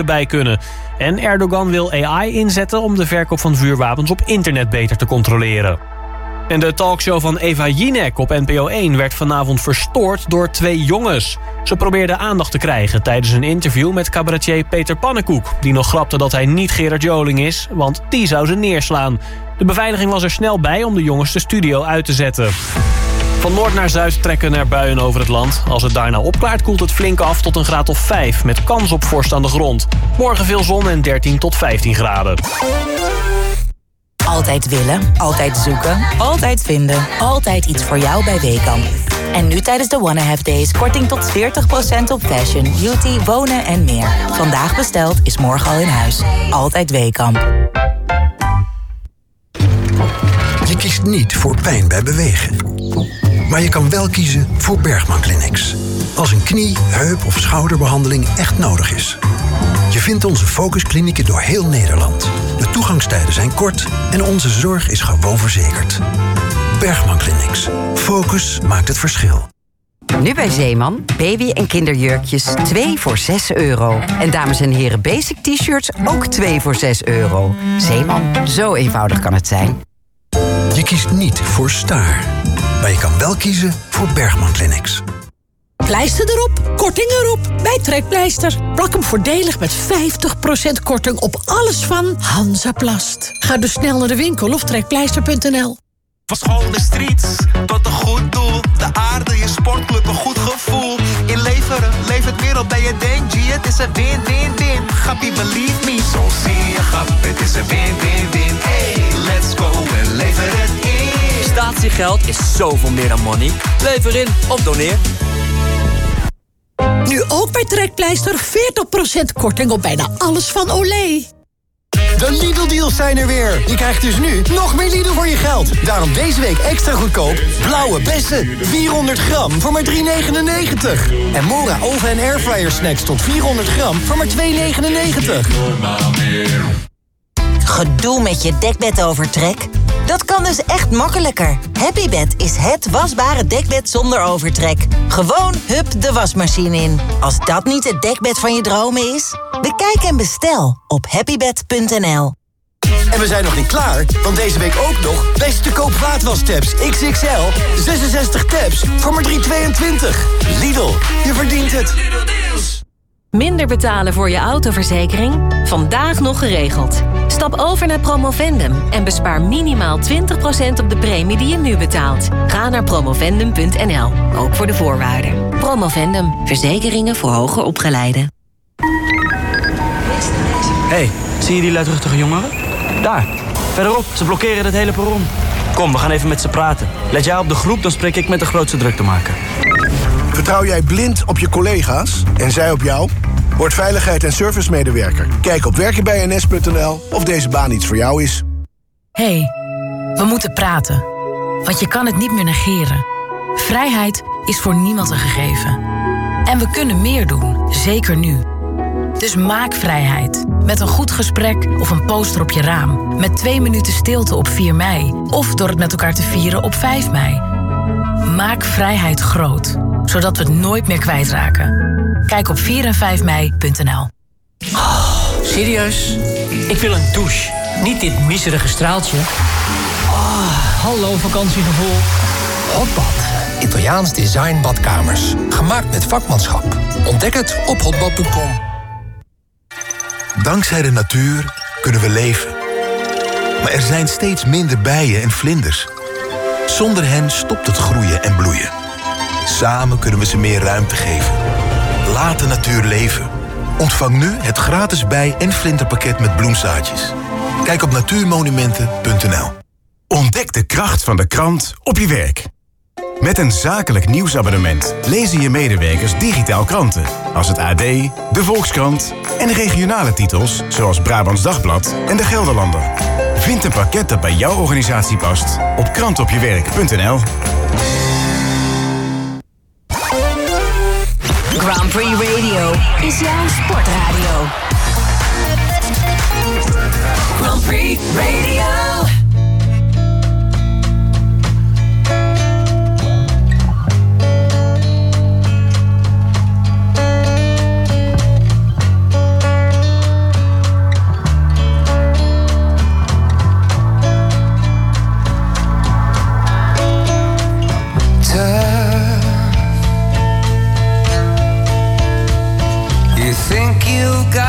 bij kunnen. En Erdogan wil AI inzetten om de verkoop van vuurwapens op internet beter te controleren. En de talkshow van Eva Jinek op NPO 1 werd vanavond verstoord door 2 jongens. Ze probeerden aandacht te krijgen tijdens een interview met cabaretier Peter Pannenkoek, die nog grapte dat hij niet Gerard Joling is, want die zou ze neerslaan. De beveiliging was er snel bij om de jongens de studio uit te zetten. Van noord naar zuid trekken er buien over het land. Als het daarna opklaart koelt het flink af tot een graad of 5... met kans op vorst aan de grond. Morgen veel zon en 13 tot 15 graden. Altijd willen, altijd zoeken, altijd vinden. Altijd iets voor jou bij Weekamp. En nu tijdens de Wanna Have Days korting tot 40% op fashion, beauty, wonen en meer. Vandaag besteld is morgen al in huis. Altijd Weekamp. Je kiest niet voor pijn bij bewegen. Maar je kan wel kiezen voor Bergman Clinics. Als een knie, heup of schouderbehandeling echt nodig is. Je vindt onze focusklinieken door heel Nederland. De toegangstijden zijn kort en onze zorg is gewoon verzekerd. Bergman Clinics. Focus maakt het verschil. Nu bij Zeeman, baby- en kinderjurkjes 2 voor €6. En dames en heren basic t-shirts ook 2 voor €6. Zeeman, zo eenvoudig kan het zijn. Je kiest niet voor Staar. Maar je kan wel kiezen voor Bergman Clinics. Pleister erop, korting erop. Bij Trekpleister. Plak hem voordelig met 50% korting op alles van Hansaplast. Ga dus snel naar de winkel of trekpleister.nl. Van school de streets tot een goed doel. De aarde, je sportclub, een goed gevoel. Inleveren, levert meer op dan je denkt. G, het is een win-win-win. Gappie, believe me. Zo zie je, grap, het is een win-win-win. Hey, let's go en lever het in. Statiegeld is zoveel meer dan money. Lever in of doneer. Nu ook bij Trekpleister 40% korting op bijna alles van Olé. De Lidl-deals zijn er weer. Je krijgt dus nu nog meer Lidl voor je geld. Daarom deze week extra goedkoop. Blauwe bessen, 400 gram voor maar €3,99. En Mora oven- en airfryer snacks tot 400 gram voor maar €2,99. Gedoe met je dekbedovertrek? Dat kan dus echt makkelijker. Happybed is het wasbare dekbed zonder overtrek. Gewoon hup de wasmachine in. Als dat niet het dekbed van je dromen is, bekijk en bestel op happybed.nl. En we zijn nog niet klaar, want deze week ook nog best te koop vaatwastabs XXL. 66 tabs voor maar €3,22. Lidl, je verdient het. Minder betalen voor je autoverzekering? Vandaag nog geregeld. Stap over naar Promovendum en bespaar minimaal 20% op de premie die je nu betaalt. Ga naar promovendum.nl, ook voor de voorwaarden. Promovendum, verzekeringen voor hoger opgeleiden. Hey, zie je die luidruchtige jongeren? Daar, verderop, ze blokkeren het hele perron. Kom, we gaan even met ze praten. Let jij op de groep, dan spreek ik met de grootste druktemaker. Vertrouw jij blind op je collega's en zij op jou? Word veiligheid- en servicemedewerker. Kijk op werkenbijns.nl of deze baan iets voor jou is. Hey, we moeten praten. Want je kan het niet meer negeren. Vrijheid is voor niemand een gegeven. En we kunnen meer doen, zeker nu. Dus maak vrijheid. Met een goed gesprek of een poster op je raam. Met 2 minuten stilte op 4 mei. Of door het met elkaar te vieren op 5 mei. Maak vrijheid groot. Zodat we het nooit meer kwijtraken. Kijk op 4 en 5 mei.nl. Oh, serieus? Ik wil een douche. Niet dit miserige straaltje. Oh, hallo vakantiegevoel. Hotbad. Italiaans design badkamers. Gemaakt met vakmanschap. Ontdek het op hotbad.com. Dankzij de natuur kunnen we leven. Maar er zijn steeds minder bijen en vlinders. Zonder hen stopt het groeien en bloeien. Samen kunnen we ze meer ruimte geven. Laat de natuur leven. Ontvang nu het gratis bij- en vlinderpakket met bloemzaadjes. Kijk op natuurmonumenten.nl. Ontdek de kracht van de krant op je werk. Met een zakelijk nieuwsabonnement lezen je medewerkers digitaal kranten. Als het AD, de Volkskrant en regionale titels zoals Brabants Dagblad en de Gelderlander. Vind een pakket dat bij jouw organisatie past op krantopjewerk.nl. Grand Prix Radio is jouw sportradio. Grand Prix Radio.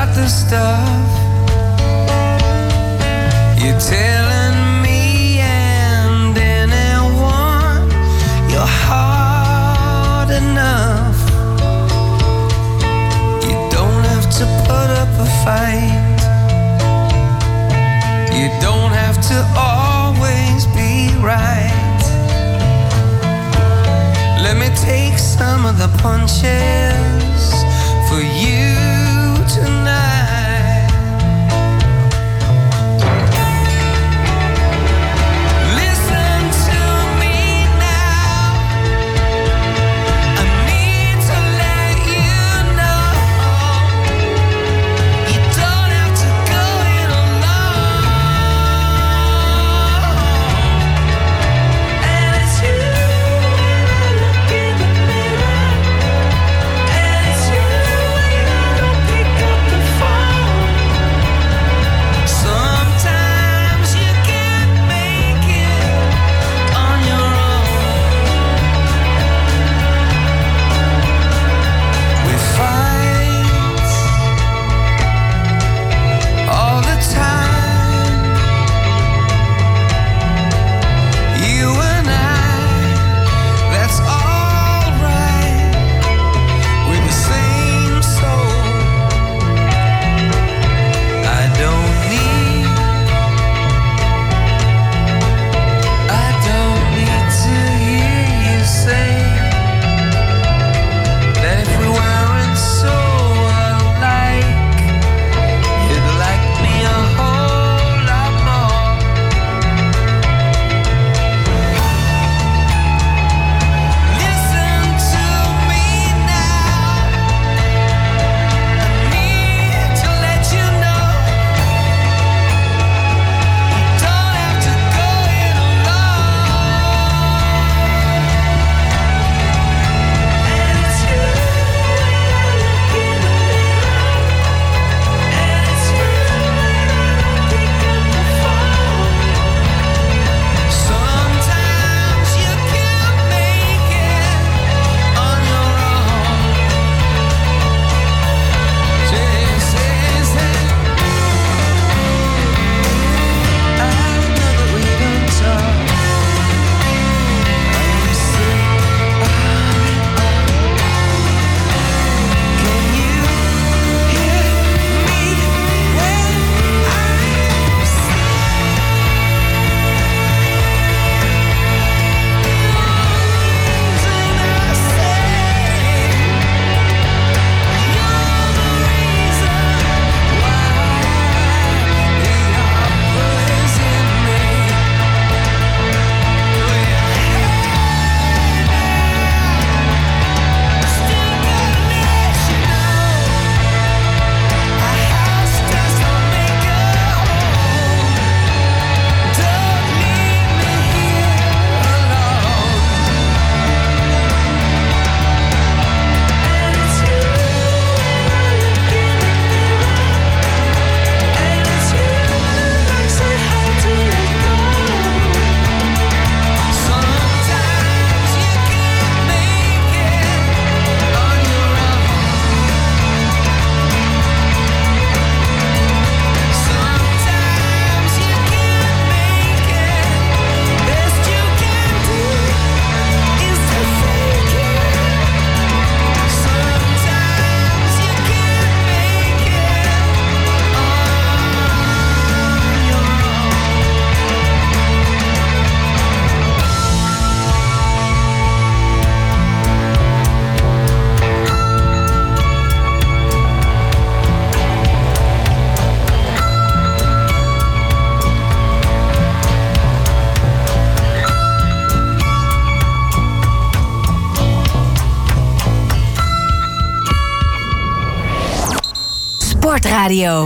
about the stuff you're telling me and anyone. You're hard enough. You don't have to put up a fight. You don't have to always be right. Let me take some of the punches for you tonight. Sportradio.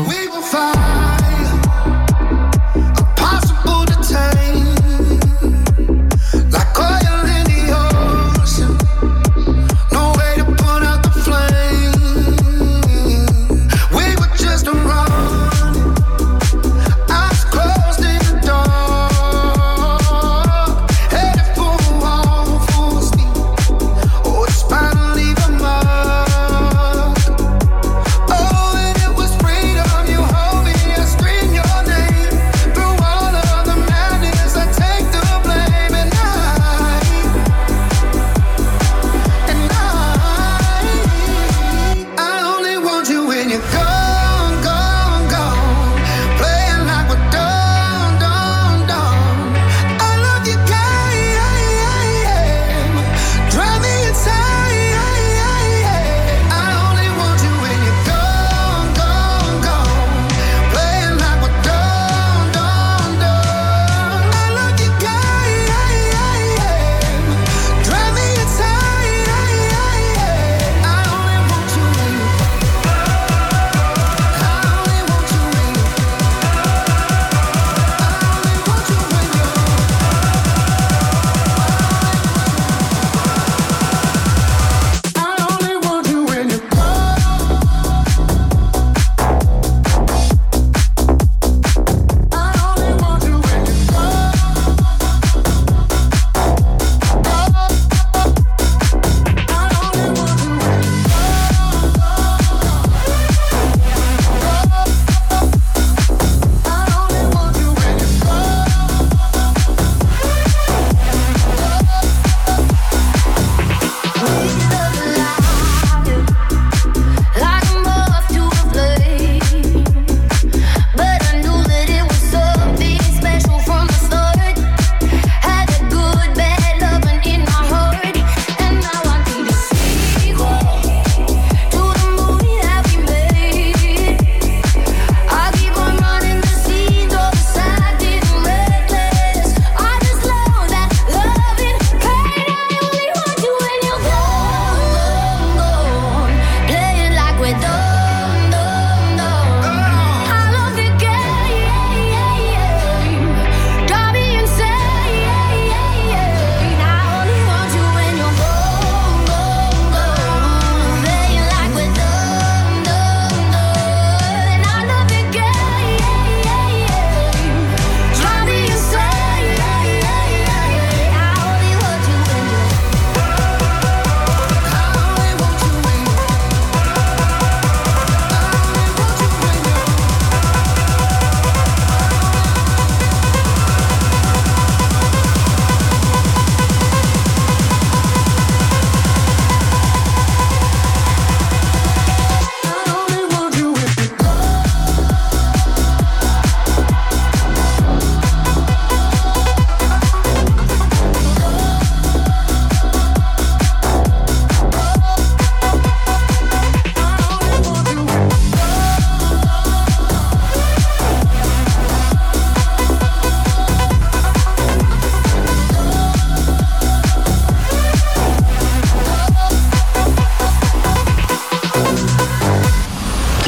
Free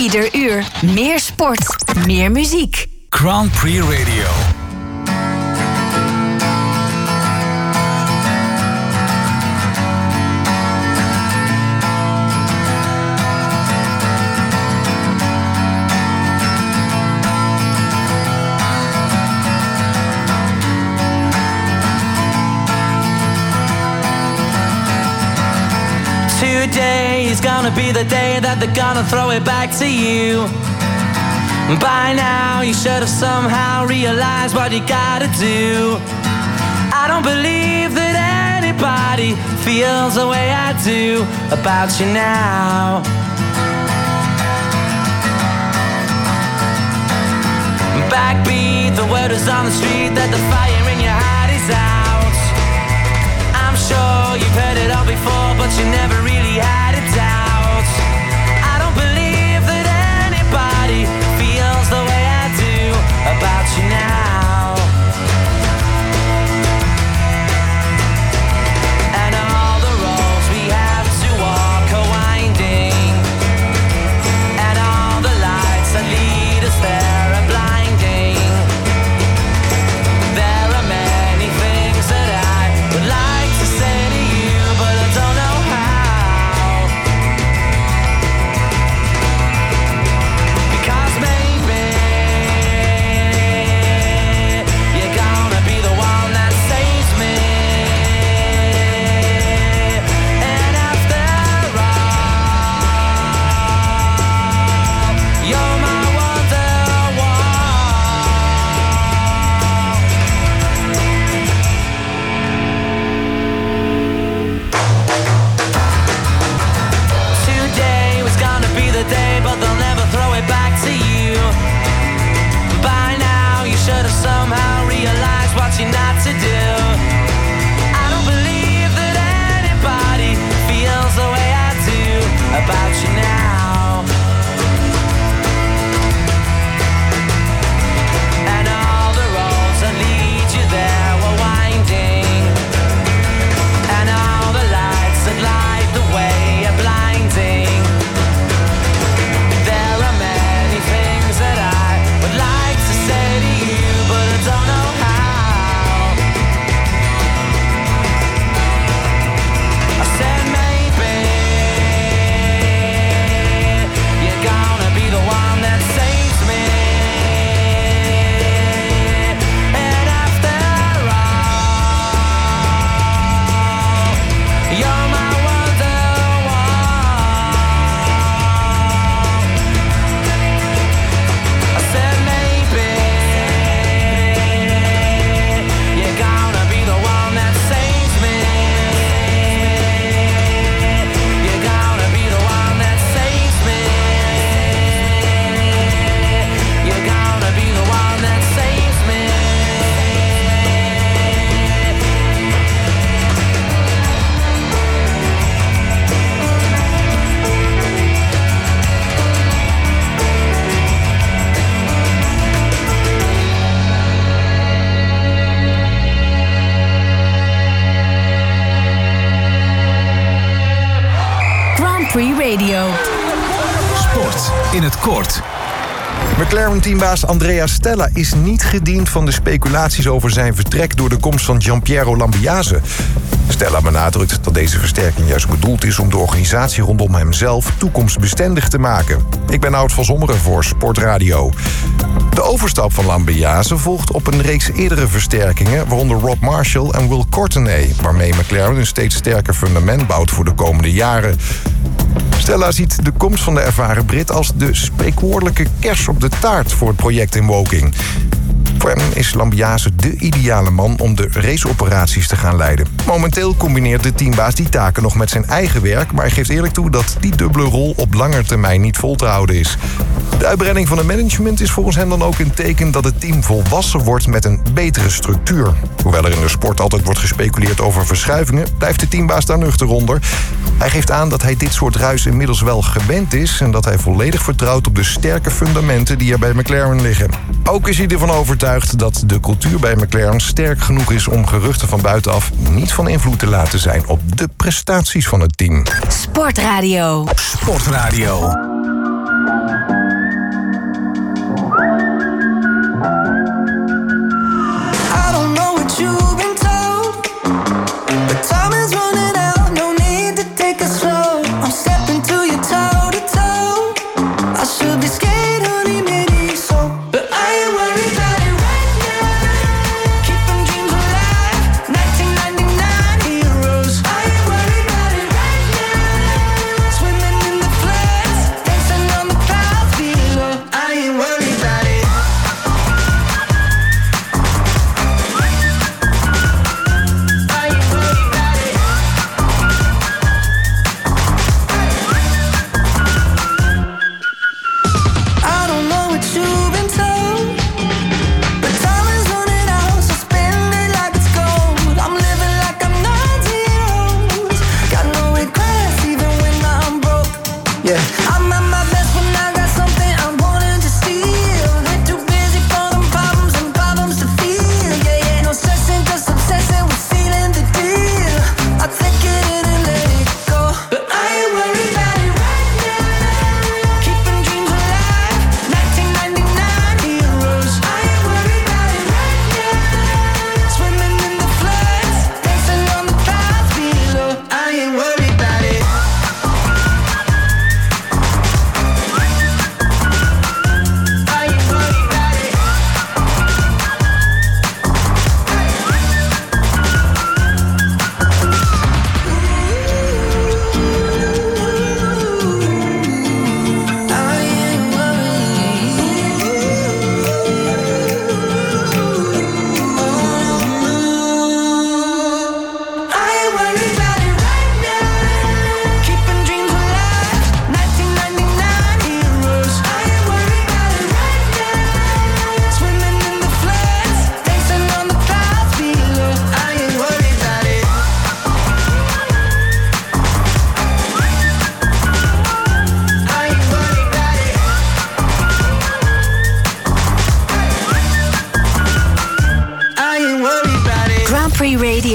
Ieder uur meer sport, meer muziek. Grand Prix Radio. Today is gonna be the day that they're gonna throw it back to you. By now you should have somehow realized what you gotta do. I don't believe that anybody feels the way I do about you now. Backbeat, the word is on the street that the fire in your heart is out. I'm sure you've heard it all before, but you never really had a doubt. I don't believe that anybody feels the way I do about you now. And all the roads we have to walk are winding, and all the lights that lead us there are blinding. There are many things that I would like to say to you, but I don't know how. Because maybe you're gonna be the one that saves me. And after all, you're my wonderwall. Today was gonna be the day, but they'll never throw it back to you. By now you should have somehow realized what you're not to do. I don't believe that anybody feels the way I do about you now. And all the roads that lead you there were winding, and all the lights that light the way are blinding. There are many things that I would like to say to you, but I don't know how. I said maybe you're gonna be the one that saves me. And after all, you're my wonderwall. I said maybe you're gonna be the one that saves me. You're gonna be the one that saves me. You're gonna be the one that saves me. Grand Prix Radio. Sport in het kort. McLaren-teambaas Andrea Stella is niet gediend van de speculaties over zijn vertrek door de komst van Gianpiero Lambiase. Stella benadrukt dat deze versterking juist bedoeld is om de organisatie rondom hemzelf toekomstbestendig te maken. Ik ben Oud van Zommeren voor Sportradio. De overstap van Lambiase volgt op een reeks eerdere versterkingen, waaronder Rob Marshall en Will Courtenay, waarmee McLaren een steeds sterker fundament bouwt voor de komende jaren. Stella ziet de komst van de ervaren Brit als de spreekwoordelijke kers op de taart voor het project in Woking. Voor hem is Lambiase de ideale man om de raceoperaties te gaan leiden. Momenteel combineert de teambaas die taken nog met zijn eigen werk, maar hij geeft eerlijk toe dat die dubbele rol op lange termijn niet vol te houden is. De uitbreiding van het management is volgens hem dan ook een teken dat het team volwassen wordt met een betere structuur. Hoewel er in de sport altijd wordt gespeculeerd over verschuivingen, blijft de teambaas daar nuchter onder. Hij geeft aan dat hij dit soort ruis inmiddels wel gewend is en dat hij volledig vertrouwt op de sterke fundamenten die er bij McLaren liggen. Ook is hij ervan overtuigd dat de cultuur bij McLaren sterk genoeg is om geruchten van buitenaf niet van invloed te laten zijn op de prestaties van het team. Sportradio. Sportradio.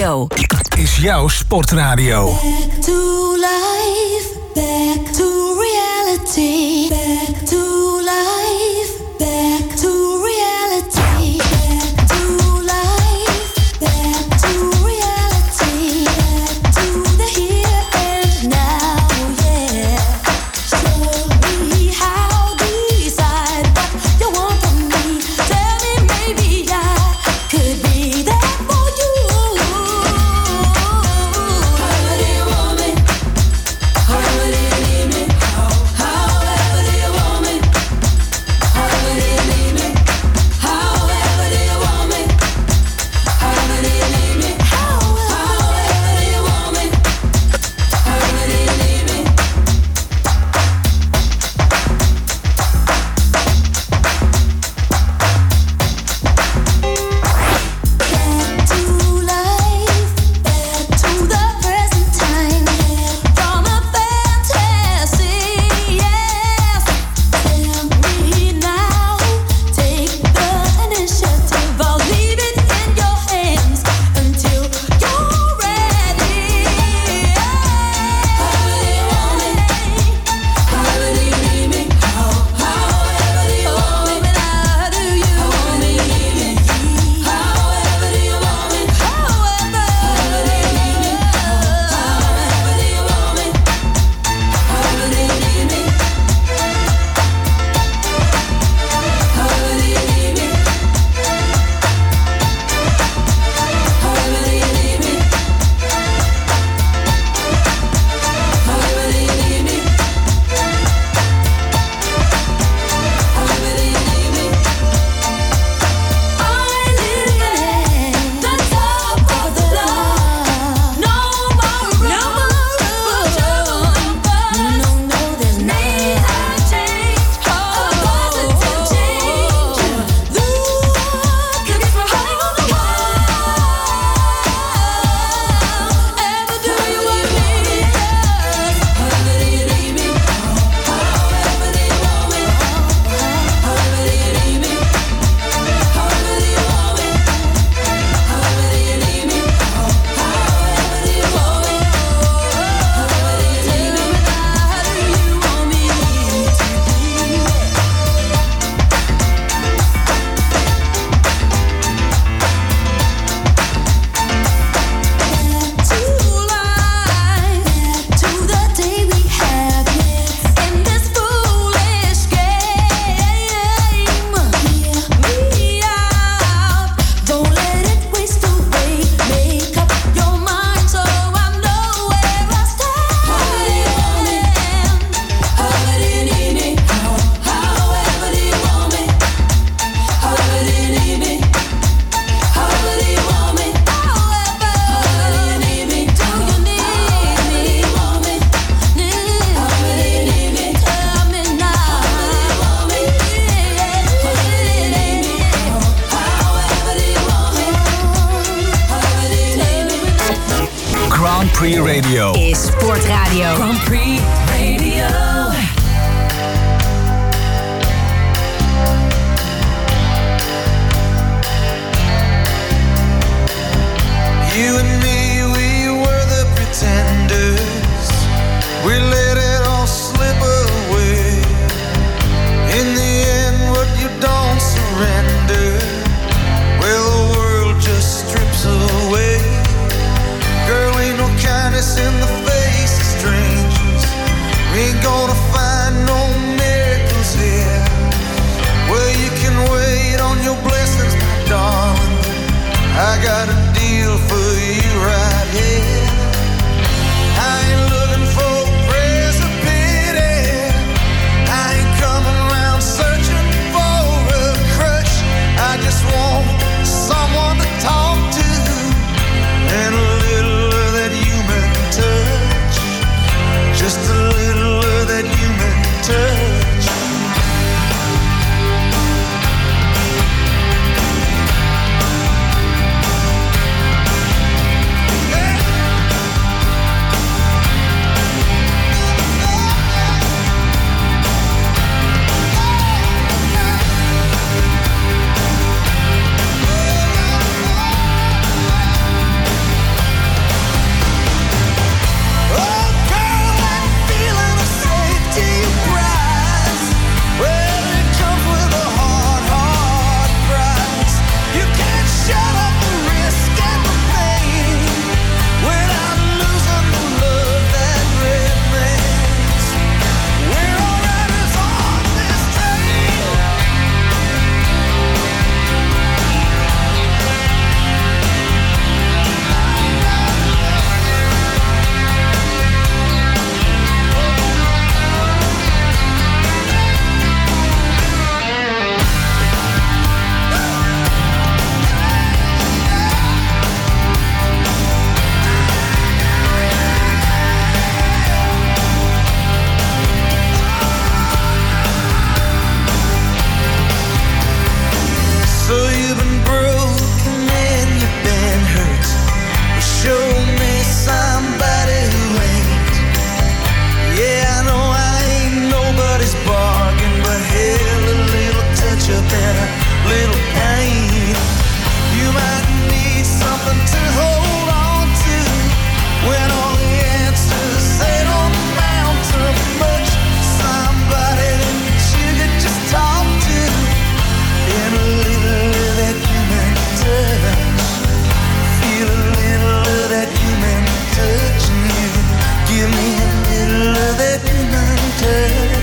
Radio. Is jouw sportradio. Back to life, back to reality. Back to life, back to reality. Back to life, back to reality. Back to the here and now, yeah. Show me how, decide what you want from me. Tell me maybe I could be there for you. However do you want me? However do you need me? However do you want me? However do you need me? However do you want me? However do you need me? However do you want me? However do you need me? Back to life, back to the present time, from a fantasy, yes. Tell me now, take the initiative. I'll leave it in your hands until you're ready. However do you want me? However do you need me? However do you want me? How do you want me? However do you want me? However do you need me? However do you want me? However do you need me? However do you need me? However do you need me? However do you need me? However do you need me? I'm living at the top of the line. No more room for trouble and fuss. No, there's need a change, a positive change. The world could be for high on the wall. Ever do you want me? However do you need me? However do you want me? However do you need me? However do you want me? However do you need me? However do you want me? However do you need me? How do you want me to life, to the day we have in this foolish game? Hear me out, don't let it waste away. Make up your mind so I know where I stand. However do you need me? However do you want me? However do you need me? However do you want me? However do you need me? Do you need me? Want me? However do you need me? Tell me now. However do you want me? However do you need me? However do you want me? However do you need me? Grand Prix Radio. Is Sportradio. Grand Prix Radio. You and me, we were the pretenders. We let it all slip away. In the end, what you don't surrender, well, the world just strips away. Girl, ain't no kindness in the face of strangers. We ain't gonna find no miracles here. Well, you can wait on your blessings, my darling. I got a deal for you right here. I ain't looking for praise or pity. I ain't coming around searching for a crush. I just want someone to talk to and a little of that human touch. Just a little of that human touch. So you've been broken and you've been hurt. Well, show me somebody who ain't. Yeah, I know I ain't nobody's bargain, but hell, a little touch up and a little pain. You might need something to hold on to when all the answers they don't amount to much. Somebody that you could just talk to in a little of that human touch. Feel a little of that human touch in you. Give me a little of that human touch.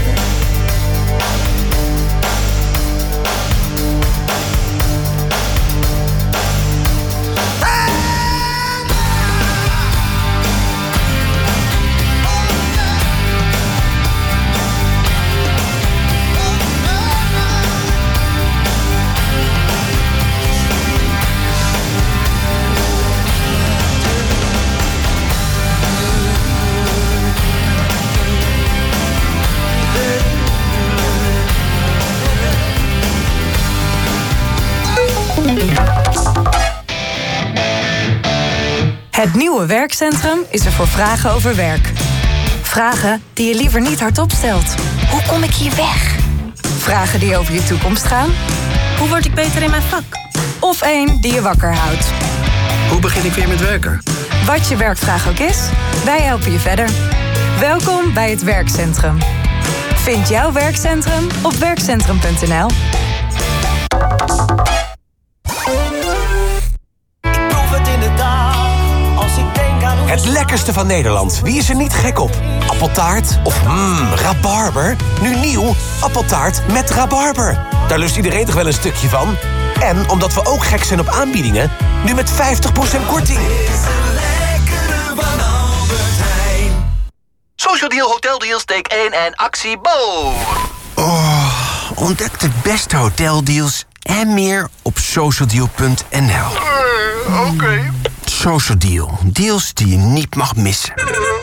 Het nieuwe werkcentrum is er voor vragen over werk. Vragen die je liever niet hardop stelt. Hoe kom ik hier weg? Vragen die over je toekomst gaan. Hoe word ik beter in mijn vak? Of één die je wakker houdt. Hoe begin ik weer met werken? Wat je werkvraag ook is, wij helpen je verder. Welkom bij het werkcentrum. Vind jouw werkcentrum op werkcentrum.nl. Het lekkerste van Nederland. Wie is er niet gek op? Appeltaart of rabarber? Nu nieuw, appeltaart met rabarber. Daar lust iedereen toch wel een stukje van? En omdat we ook gek zijn op aanbiedingen, nu met 50% korting. Social Deal, Hotel Deals, take 1 en actie Bo. Oh, ontdek de beste hoteldeals en meer op socialdeal.nl. Oké. Social Deal. Deals die je niet mag missen.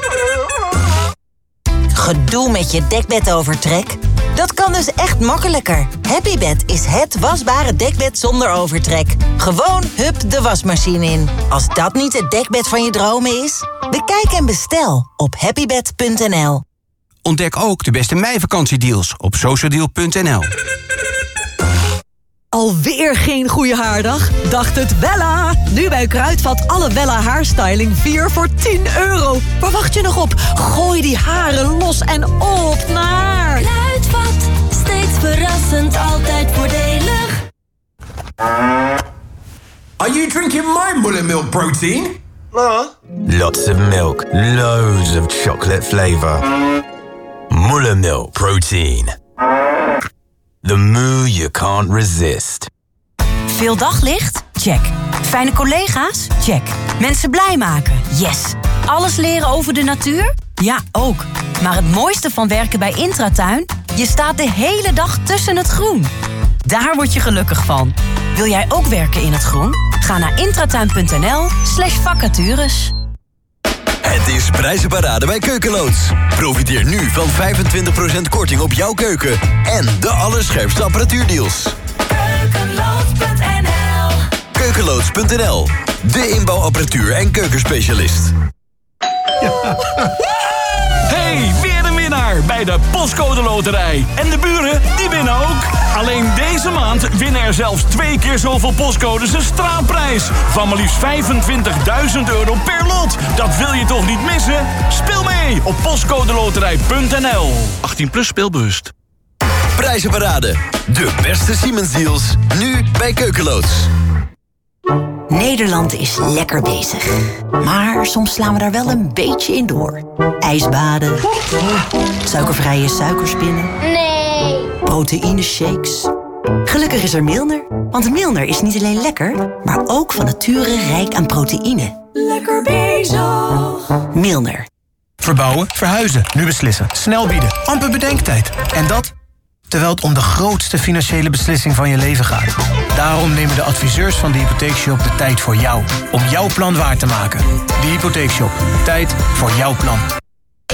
Gedoe met je dekbedovertrek? Dat kan dus echt makkelijker. Happybed is het wasbare dekbed zonder overtrek. Gewoon hup de wasmachine in. Als dat niet het dekbed van je dromen is? Bekijk en bestel op happybed.nl. Ontdek ook de beste meivakantiedeals op socialdeal.nl. Alweer geen goede haardag? Dacht het Wella! Nu bij Kruidvat alle Wella haarstyling 4 voor €10. Waar wacht je nog op? Gooi die haren los en op naar... Kruidvat, steeds verrassend, altijd voordelig. Are you drinking my Mullet Milk protein? Lots of milk, loads of chocolate flavor. Mullet Milk Protein. The moo you can't resist. Veel daglicht? Check. Fijne collega's? Check. Mensen blij maken? Yes. Alles leren over de natuur? Ja, ook. Maar het mooiste van werken bij Intratuin? Je staat de hele dag tussen het groen. Daar word je gelukkig van. Wil jij ook werken in het groen? Ga naar intratuin.nl/vacatures. Het is prijzenparade bij Keukenloods. Profiteer nu van 25% korting op jouw keuken en de allerscherpste apparatuurdeals. Keukenloods.nl. Keukenloods.nl, de inbouwapparatuur en keukenspecialist. Hey, weer een winnaar bij de Postcode Loterij. En de buren, die winnen ook. Alleen deze maand winnen er zelfs 2 keer zoveel postcodes een straatprijs. Van maar liefst €25.000 per lot. Dat wil je toch niet missen? Speel mee op postcodeloterij.nl. 18+ speelbewust. Prijzenparade, de beste Siemens deals, nu bij Keukenloods. Nederland is lekker bezig. Maar soms slaan we daar wel een beetje in door. Ijsbaden. Suikervrije suikerspinnen. Nee. Proteïneshakes. Gelukkig is er Milner. Want Milner is niet alleen lekker, maar ook van nature rijk aan proteïne. Lekker bezig. Milner. Verbouwen, verhuizen, nu beslissen. Snel bieden, amper bedenktijd. En dat terwijl het om de grootste financiële beslissing van je leven gaat. Daarom nemen de adviseurs van de Hypotheekshop de tijd voor jou. Om jouw plan waar te maken. De Hypotheekshop. Tijd voor jouw plan. Even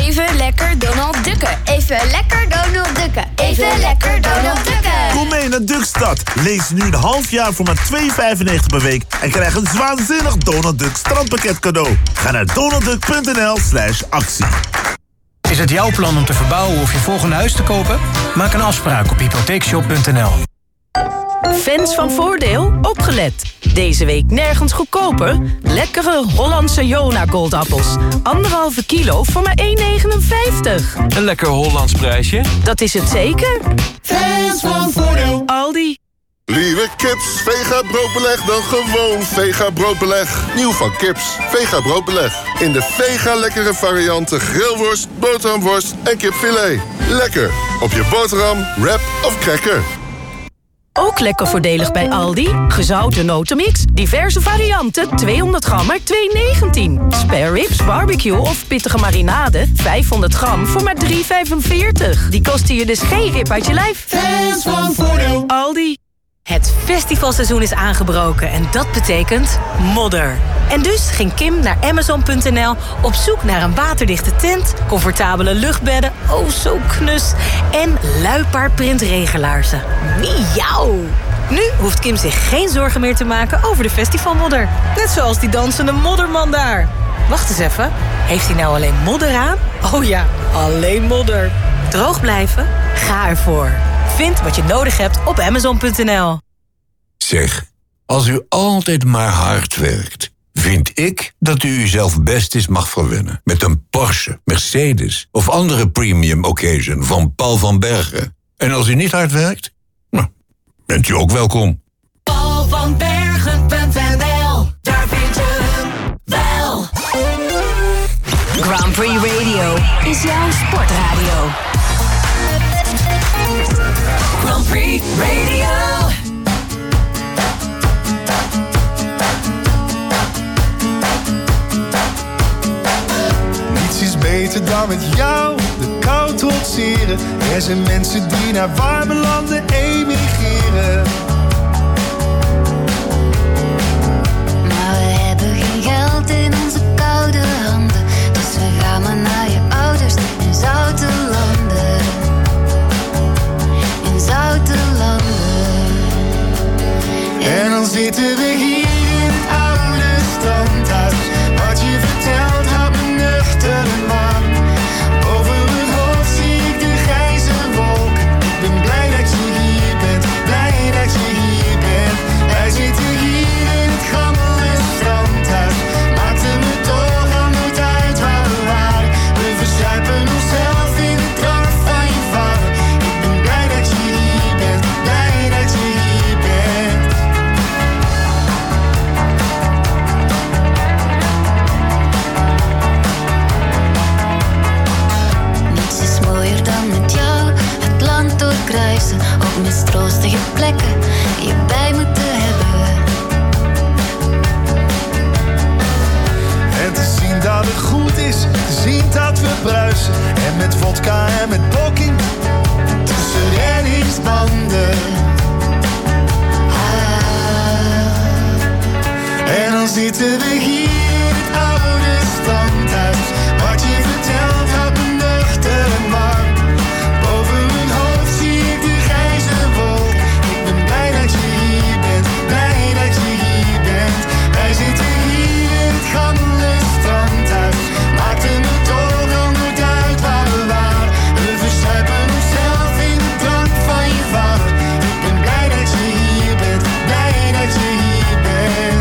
lekker Donald dukken. Even lekker Donald dukken. Even lekker Donald dukken. Kom mee naar Dukstad. Lees nu een half jaar voor maar $2,95 per week en krijg een waanzinnig Donald Duck strandpakket cadeau. Ga naar donaldduck.nl/actie. Is het jouw plan om te verbouwen of je volgende huis te kopen? Maak een afspraak op hypotheekshop.nl. Fans van Voordeel, opgelet. Deze week nergens goedkoper. Lekkere Hollandse Jona Goldappels. 1,5 kilo voor maar €1,59. Een lekker Hollands prijsje. Dat is het zeker. Fans van Voordeel. Aldi. Liever Kips, Vega broodbeleg dan gewoon Vega broodbeleg. Nieuw van Kips, Vega broodbeleg. In de Vega lekkere varianten grillworst, boterhamworst en kipfilet. Lekker. Op je boterham, wrap of cracker. Ook lekker voordelig bij Aldi. Gezouten notenmix, diverse varianten, 200 gram maar $2,19. Spare ribs, barbecue of pittige marinade, 500 gram voor maar $3,45. Die kosten je dus geen rib uit je lijf. Fans van Voordeel. Aldi. Het festivalseizoen is aangebroken en dat betekent modder. En dus ging Kim naar Amazon.nl op zoek naar een waterdichte tent, comfortabele luchtbedden, oh zo knus, en luipaardprint regenlaarzen. Miauw! Nu hoeft Kim zich geen zorgen meer te maken over de festivalmodder. Net zoals die dansende modderman daar. Wacht eens even, heeft hij nou alleen modder aan? Oh ja, alleen modder. Droog blijven? Ga ervoor. Vind wat je nodig hebt op Amazon.nl. Zeg, als u altijd maar hard werkt, vind ik dat u uzelf best eens mag verwennen met een Porsche, Mercedes of andere premium occasion van Paul van Bergen. En als u niet hard werkt, nou, bent u ook welkom. Paulvanbergen.nl, daar vind je hem wel. Grand Prix Radio is jouw sportradio. Grand Prix Radio. Niets is beter dan met jou de kou trotseren. Er zijn mensen die naar warme landen emigreren. Maar we hebben geen geld in onze koude handen. Dus we gaan maar naar je ouders in zoute landen. In zoute landen. En dan zitten we hier in het oude standhuis. Wat je vertelt houdt me nuchter en warm. Over mijn hoofd zie ik de grijze wolk. Ik ben blij dat je hier bent, blij dat je hier bent. Wij zitten hier in het gammele standhuis. Maakte me toch al nooit uit waar we waren. We verzuipen onszelf in het graf van je vader. Ik ben blij dat je hier bent, blij dat je hier bent. Niets is mooier dan met jou het land doorkruisen. Op mistroostige plekken je bij moeten hebben. En te zien dat het goed is, te zien dat we bruisen. En met vodka en met blokking tussen reddingsbanden. En dan zitten we hier in het oude standhuis. Wat je vertelt houdt me nuchter en warm. Boven mijn hoofd zie ik de grijze wolk. Ik ben blij dat je hier bent, blij dat je hier bent. Wij zitten hier in het gammele standhuis. Maakte me toch al nooit uit waar we waren. We verzuipen onszelf in de drank van je vader. Ik ben blij dat je hier bent, blij dat je hier bent.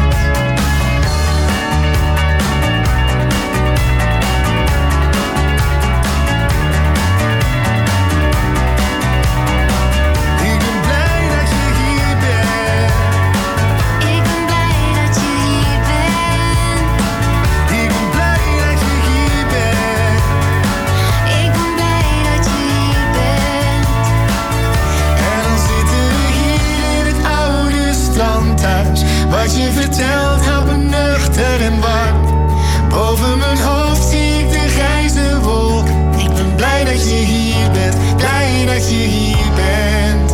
Ik ben blij dat je hier bent. Ik ben blij dat je hier bent. Ik ben blij dat je hier bent. Ik ben blij dat je hier bent. En dan zitten we hier in het oude standhuis. Wat je vertelt houdt me nuchter en warm. Boven mijn hoofd zie ik de grijze wolk. Ik ben blij dat je hier bent, blij dat je hier bent.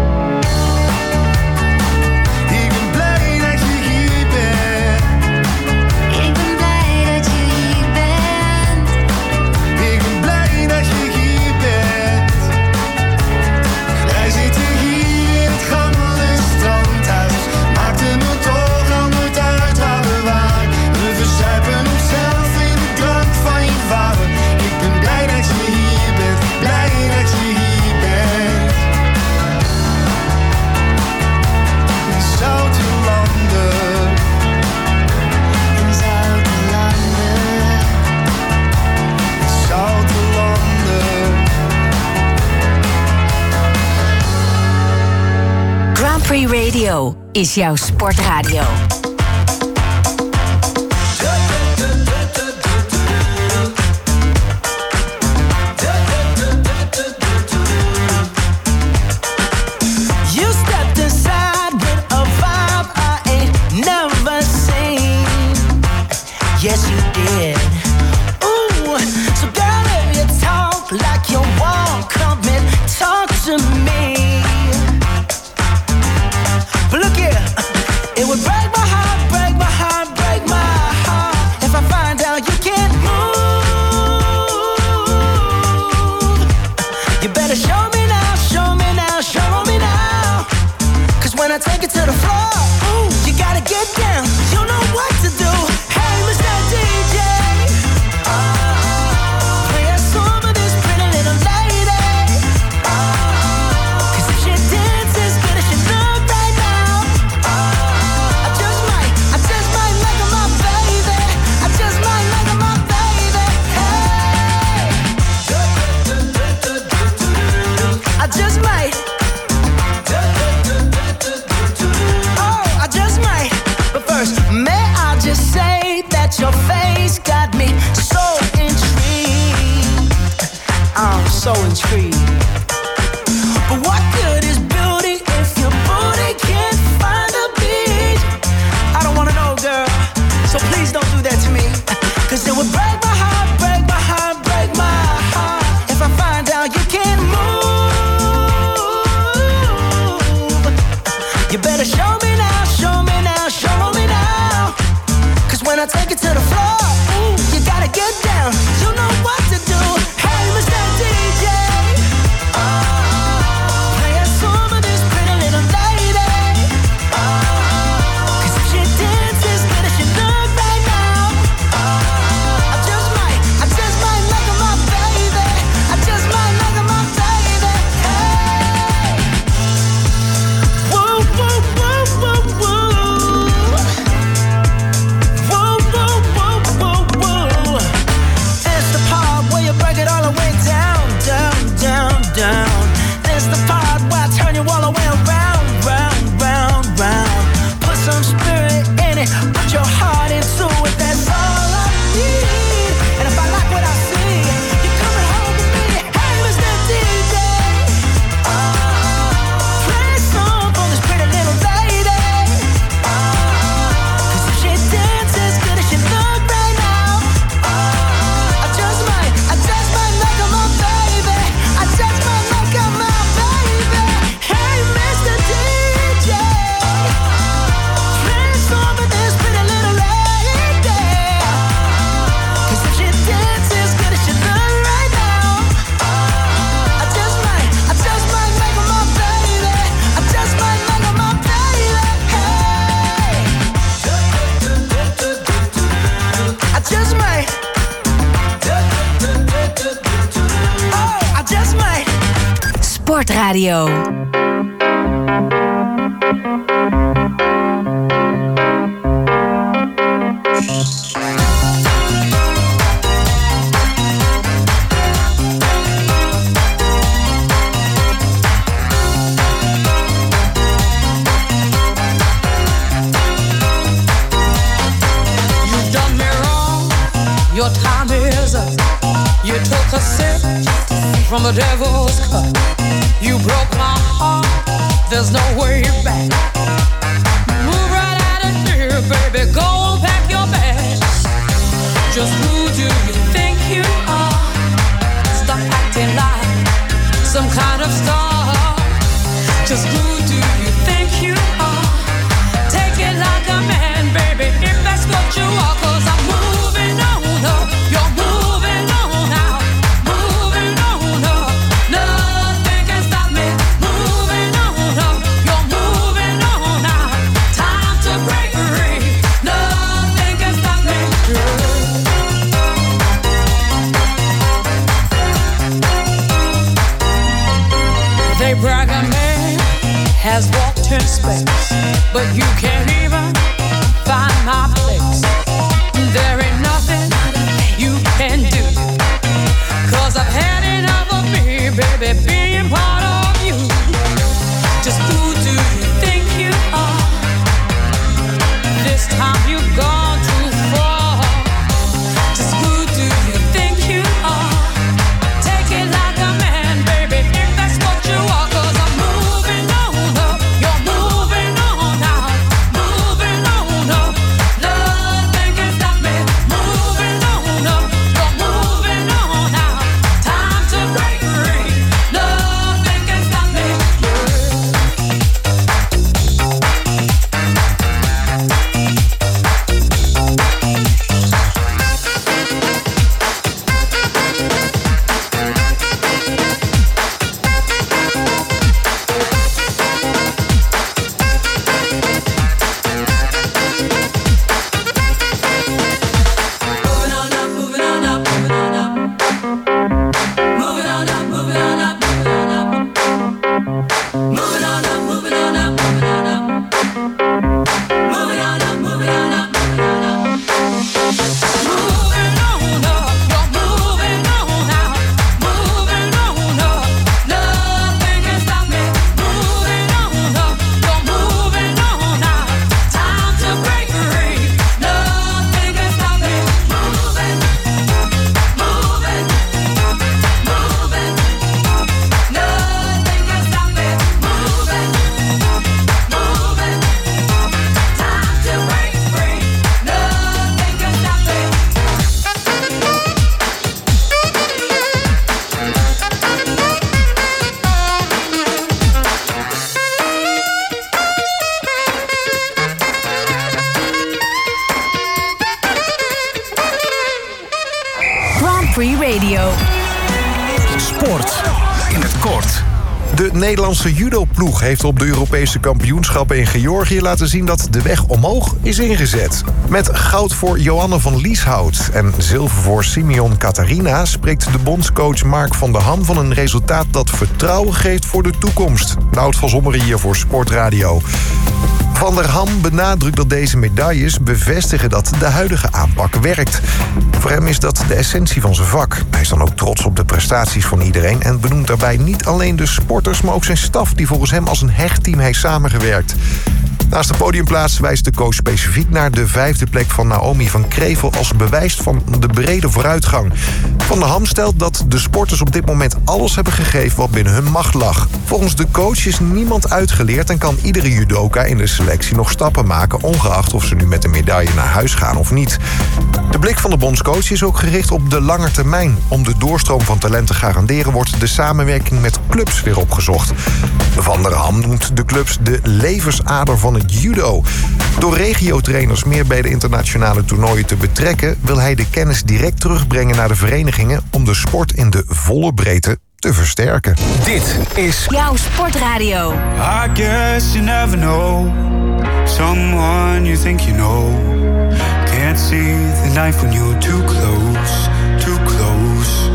Ik ben blij dat je hier bent. Ik ben blij dat je hier bent. Ik ben blij Free Radio is jouw sportradio. You stepped inside with a vibe I ain't never seen. Yes, you did. Ooh, so girl, if you talk like you walk, come and talk to me. But look here, it would break my heart, break my heart, break my heart if I find out you can't move. You better show me now, show me now, show me now. Cause when I take it to the floor, ooh, you gotta get down, you know what to do. Hey, Mr. DJ, play a song of this pretty little lady. Cause if she dances as good as she look right now, I just might make her my baby. I just might make her my baby. Hey, I just might. Oh, I just might. But first, may I just say that your face got me so intrigued. I'm so intrigued. But what good is beauty if your booty can't find a beat? I don't wanna know, girl, so please don't do that to me. Cause it would break my heart, break my heart, break my heart if I find out you can't move. You better show me now, show me now, show me now. Cause when I take it to the floor, ooh, you gotta get down, you know what to do. Hey, Mr. DJ, play a song of this pretty little lady. Cause if she dances as good as she look right now, I just might make her my baby. I just might make her my baby. Hey, woo, woo, woo, woo, woo. Woo, woo, woo, woo, woo. It's the part where you break it all the way down, down, down, down. It's the part where I turn you all the way around, round, round, round. Put some spirit in it, put your heart into it. That's all I need. And if I like what I see, you're coming home with me. Hey, Mr. DJ, play a song for this pretty little lady. Cause if she dances as good as she look right now, I just might make her my baby. I just might make her my baby. Hey, Mr. DJ, play a song for this pretty little lady. Cause if she dances as good as she look right now, I just might make her my baby. I just might make her my baby. Hey, I just might. Oh, I just might. Sportradio. You've done me wrong, your time is up. You took a sip from the devil's cup. You broke my heart, there's no way back. Move right out of here, baby, go and pack your bags. Just who do you think you are? Stop acting like some kind of star. Just who do you think you are? Take it like a man, baby, if that's what you are. Cause I'm moving on up, you're moving on out. Moving on up, nothing can stop me. Moving on up, you're moving on out. Time to break free, nothing can stop me. They brag a man has walked in space, but you can't even find my place. There ain't nothing you can do, cause I've had enough of me, baby, being part of you. Just who do you think Radio. Sport in het kort. De Nederlandse judoploeg heeft op de Europese kampioenschappen in Georgië laten zien dat de weg omhoog is ingezet. Met goud voor Joanne van Lieshout en zilver voor Simeon Catharina spreekt de bondscoach Mark van der Ham van een resultaat dat vertrouwen geeft voor de toekomst. Nout van Zommeren hier voor Sportradio. Van der Ham benadrukt dat deze medailles bevestigen dat de huidige aanpak werkt. Voor hem is dat de essentie van zijn vak. Hij is dan ook trots op de prestaties van iedereen en benoemt daarbij niet alleen de sporters, maar ook zijn staf die volgens hem als een hecht team heeft samengewerkt. Naast de podiumplaats wijst de coach specifiek naar de 5e plek van Naomi van Krevel als bewijs van de brede vooruitgang. Van der Ham stelt dat de sporters op dit moment alles hebben gegeven wat binnen hun macht lag. Volgens de coach is niemand uitgeleerd en kan iedere judoka in de selectie nog stappen maken, ongeacht of ze nu met een medaille naar huis gaan of niet. De blik van de bondscoach is ook gericht op de lange termijn. Om de doorstroom van talent te garanderen wordt de samenwerking met clubs weer opgezocht. Van der Ham noemt de clubs de levensader van het judo. Door regiotrainers meer bij de internationale toernooien te betrekken, wil hij de kennis direct terugbrengen naar de verenigingen om de sport in de volle breedte te versterken. Dit is jouw Sportradio. I guess you never know someone you think you know. Can't see the knife when you're too close, too close.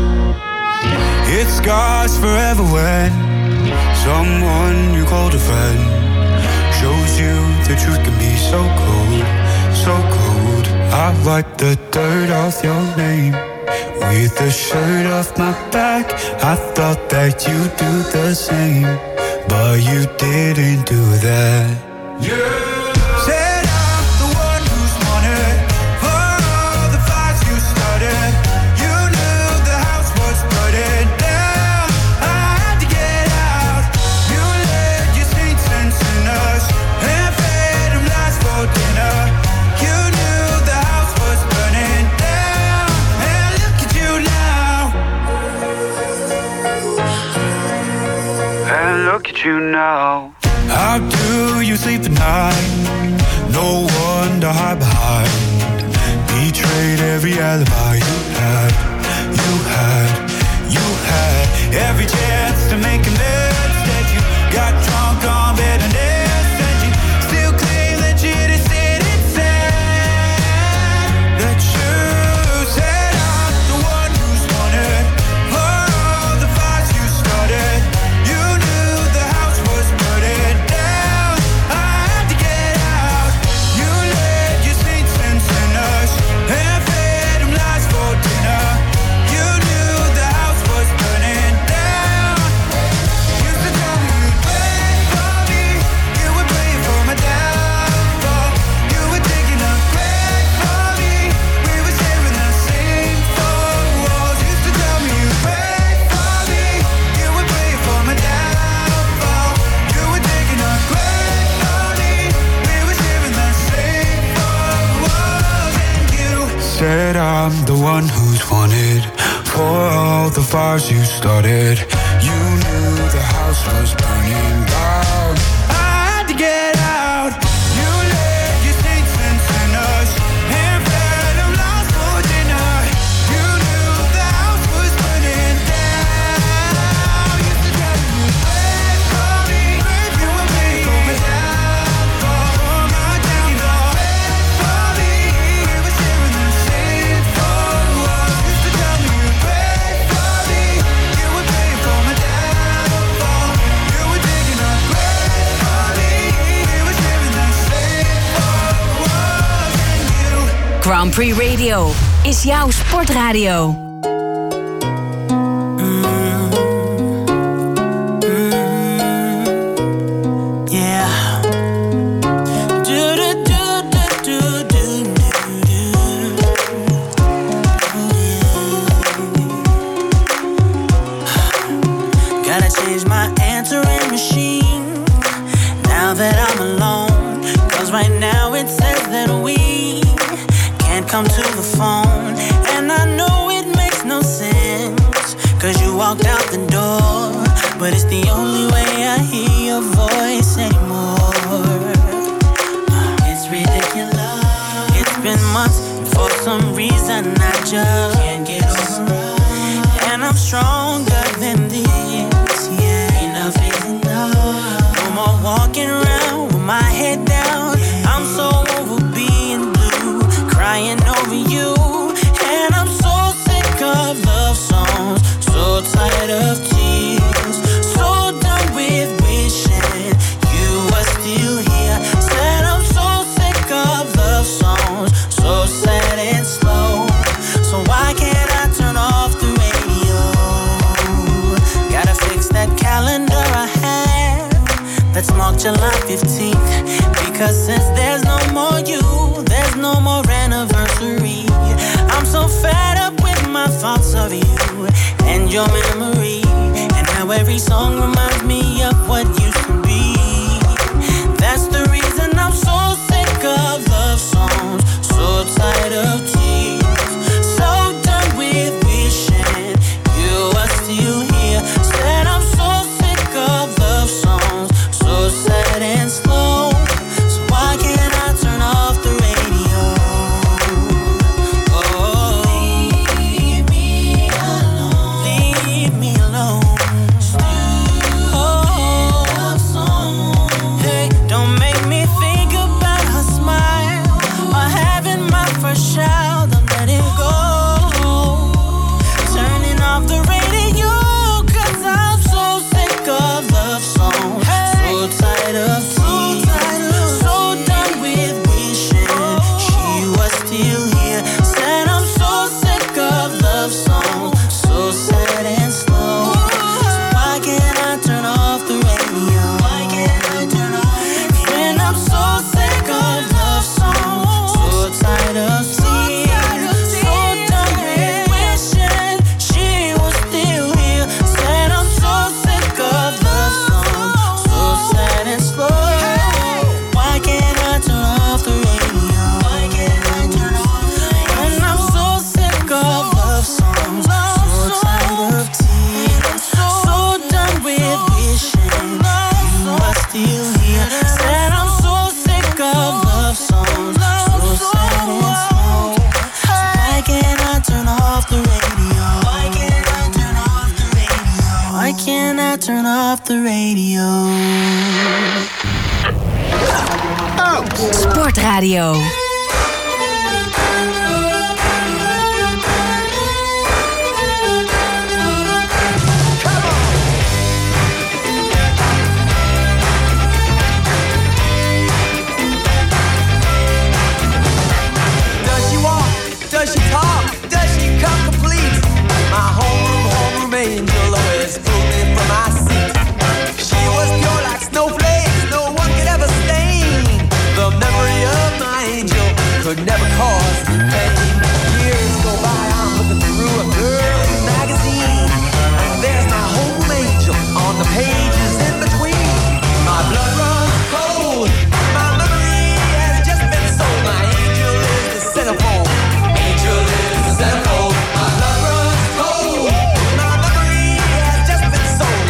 It scars forever when someone you called a friend shows you the truth can be so cold, so cold. I wipe the dirt off your name with the shirt off my back. I thought that you'd do the same, but you didn't do that. Said I'm the one who's wanted for all the fights you started. You knew the house was burning down. I had to get out. You led your saints and sinners and fed them lies for dinner. You knew the house was burning down. And look at you now. And look at you now. How do you sleep at night? No one to hide behind. Betrayed every alibi you had. You had, you had every chance to make amends. That you got drunk on bitterness. And you still claim that you just didn't say that you said I'm the one who's wanted for all the fights you started. You knew the house was burning down. I had to get out. You led your saints and sinners and fed them lies for dinner. You knew the house was burning down. Used to tell me you'd pray for me. You would pray for my downfall. You were digging a grave for me. We were sharing the same four walls. Used to tell me you'd pray for me. You would pray for my downfall. You were digging a grave for me. We were sharing the same four walls. And you said I'm the one who's wanted for all the fires you started. You knew the house was burning down. I had to get out. You led your saints and sinners and fed them lies for dinner. You knew the house was burning down. Used to tell me you'd pray for me. You would pray for my downfall. For my downfall. Pray for me. We were sharing the same four walls. Used to tell me you'd pray for me. You would pray for my downfall. You were digging a grave for me. We were sharing the same four walls. And you Grand Prix Radio is jouw Sportradio. Yeah. Gotta change my answering machine now that I'm alone. 'Cause right now it says that we can't come to the phone. And I know it makes no sense, 'cause you walked out the door. But it's the only way I hear your voice anymore. It's ridiculous. It's been months, and for some reason I just can't get over us. I'm stronger than this, yeah. Enough is enough. No more walking around with my head down. I'm so over being blue, crying over you. And I'm so sick of love songs, so tired of tears, so done with wishing you were still here. Said I'm so sick of love songs, so sad and slow. So why can't I turn off the radio? Gotta fix that calendar I have that's marked July 15th. Because since there's no more you, there's no more anniversary. I'm so fed up with my thoughts of you and your memory, and how every song reminds me of what used to be. That's the reason I'm so sick of love songs, so tired of tears, so done with wishing you were still here. Said I'm so sick of love songs, so sad and slow. So why can't I turn off the radio? Oh, leave me alone. Leave me alone. Oh, love song. Hey, don't make me think about her smile or having my first child. Don't let it go. Turning off the radio, 'cause I'm so sick of love songs, so tired of tears, so done with wishing she was still here. Said I'm so sick of love songs, so sad and slow. So why can't I turn off the radio? Why can't I turn off the radio? When I'm so sick of love songs, so tired of tears, so done with wishing she was still here. Said I'm so sick of love songs, so sad and slow. Why can't I turn off the radio? Why can't I turn off the radio? When I'm so sick of love songs, so tired of tears, so done with wishing you were still here. Said I'm so sick of love songs, so sad and slow. So why can't I turn off the radio? Why can't I turn off the radio? Why can't I turn off the radio? Sportradio. Does she walk? Does she talk? Does she come complete? My homeroom angel always pulled me from my seat. She was pure like snowflakes, no one could ever stain. The memory of my angel could never cause me pain. Years go by, I'm looking through a girl's magazine, and there's my home angel on the pages in between. My blood runs cold, my memory has just been sold. My angel is the centerfold, angel is the centerfold. My blood runs cold, my memory has just been sold.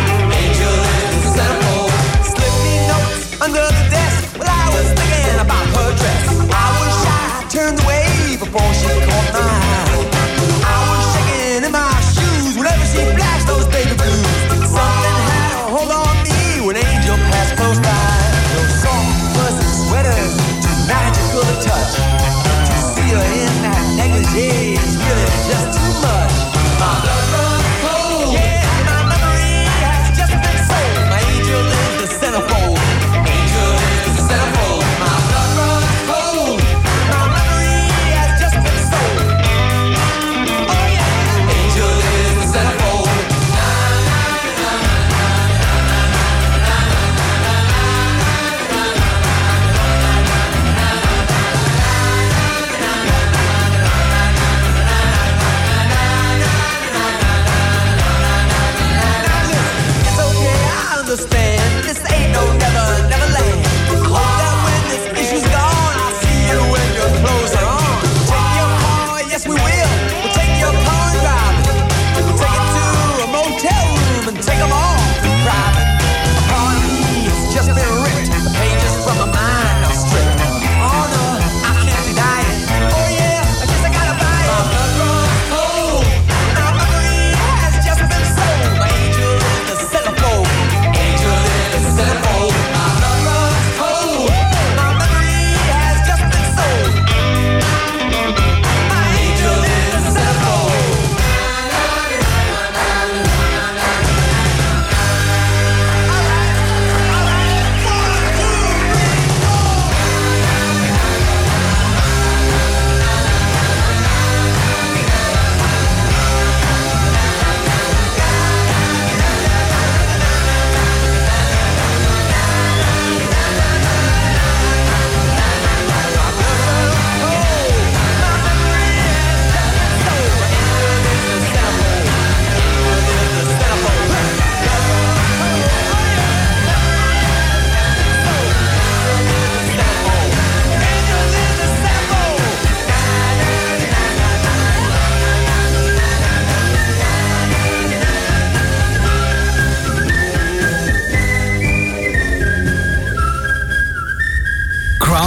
Angel is the centerfold. Slip me notes under the desk while I was thinking about her.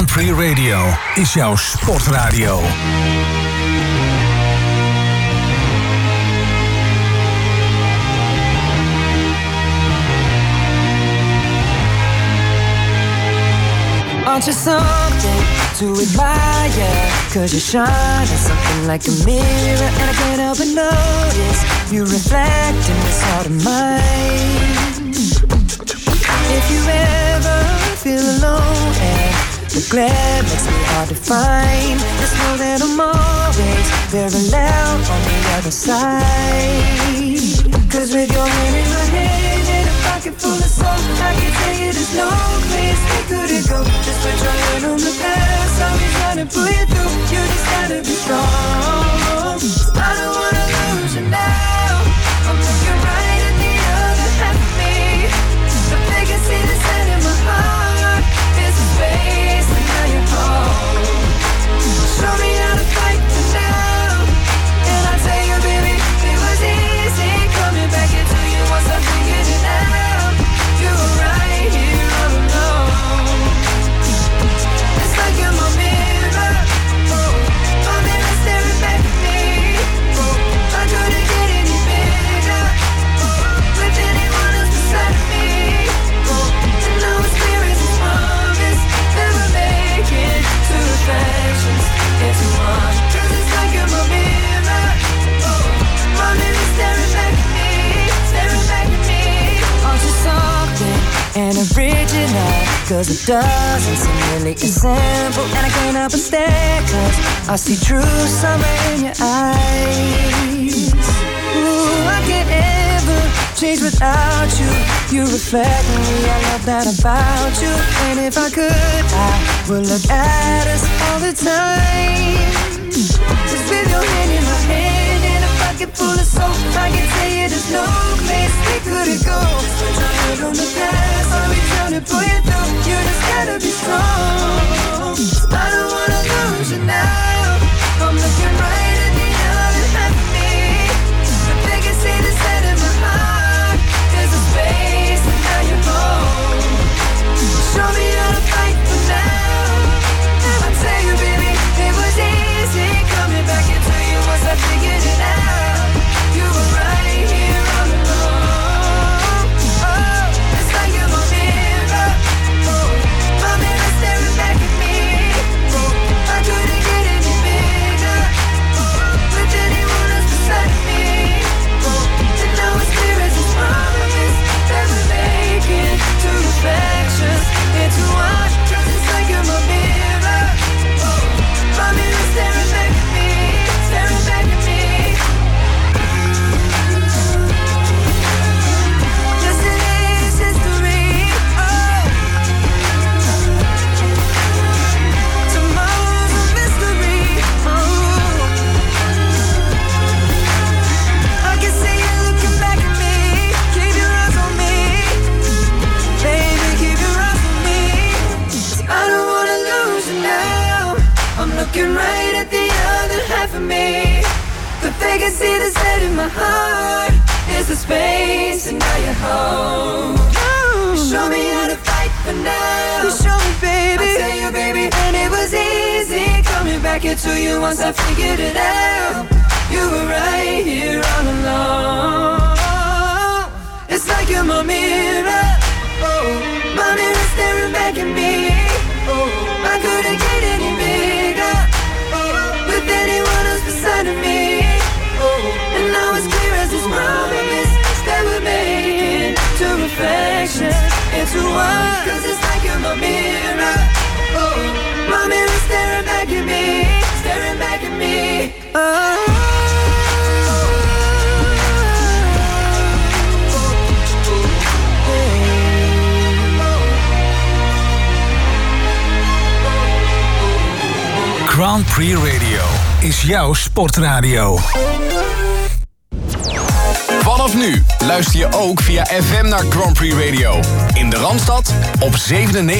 Grand Prix Radio is jouw sportradio. Aren't you something to admire? 'Cause you shine as something like a mirror, and I can't help but notice you reflect in this heart of mine. If you ever feel alone and the glare makes me hard to find, just know that I'm always very loud on the other side. 'Cause with your hand in my hand and a pocket full of soul, I can tell you there's no place we couldn't go. Just put your hand on the past, I'll be trying to pull you through. You just gotta be strong. I don't wanna lose you now. I'm looking right at the other half of me. The biggest see the set in my heart is a space, and now you're home. Show me how to fight for now, and I tell you, baby, it was easy coming back into you once I figured it out. You were right here all alone. It's like you're my mirror, my mirror staring back at me. I couldn't get any bigger with anyone else beside me. And now it's clear as a promise that we're making two reflections into one. 'Cause it's like you're my mirror, my mirror staring back at me, staring back at me. Aren't you something and original? 'Cause it doesn't seem really as simple, and I can't help but stare, 'cause I see true summer in your eyes. Ooh, I can't ever change without you. You reflect me, I love that about you. And if I could, I would look at us all the time. Just with your hand in my hand and a pocket full of soap, I can tell you there's no place we couldn't go. Put your head on the past, I'll be trying to pull you through. You just gotta be strong. I don't wanna lose you now. I'm looking right at the other half of me. The biggest see the set in my heart. There's a space, and now you're home. Show me how to fight for now. I tell you, baby, it was easy coming back into you once I figured it out. You were right here all alone. Oh, it's like you're my mirror, my mirror staring back at me. I couldn't get any bigger with anyone else beside me. And now it's clear as a promise that we're making two reflections into one. 'Cause it's like you're my mirror, my mirror staring back at me, staring back at me. Yes, it is history. Oh, tomorrow's a mystery. Oh, I can see you looking back at me. Keep your eyes on me, baby, keep your eyes on me. I don't wanna lose you now. I'm looking right at the other half of me. The biggest see the set in my heart is the space, and now you're home. You show me how to fight for now. You show me, baby. I tell you, baby, and it was easy coming back into you once I figured it out. You were right here all along. It's like you're my mirror, my mirror staring back at me. I couldn't get any bigger with anyone else beside of me. And now it's clear as this promise that we're making two reflections into one. 'Cause it's like you're my mirror, my mirror staring back at me, staring back at me. Grand Prix Radio is jouw sportradio. Vanaf nu luister je ook via FM naar Grand Prix Radio. In de Randstad op 97.